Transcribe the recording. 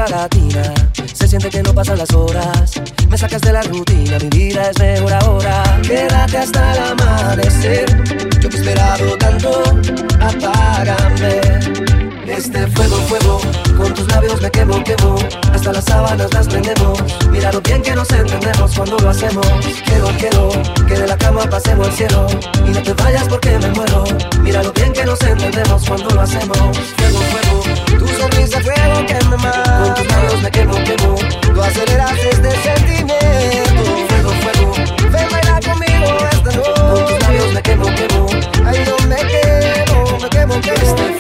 América Latina. Se siente que no pasan las horas. Me sacas de la rutina, mi vida es mejor ahora. Quédate hasta el amanecer. Yo te he esperado tanto, apágame. Este fuego, fuego, con tus labios me quemo, quemo. Hasta las sábanas las prendemos. Mira lo bien que nos entendemos cuando lo hacemos. Quiero, quiero, que de la cama pasemos al cielo. Y no te vayas porque me muero. Mira lo bien que nos entendemos cuando lo hacemos. Fuego, fuego, tu sonrisa fuego que me mata. Con tus labios me quemo.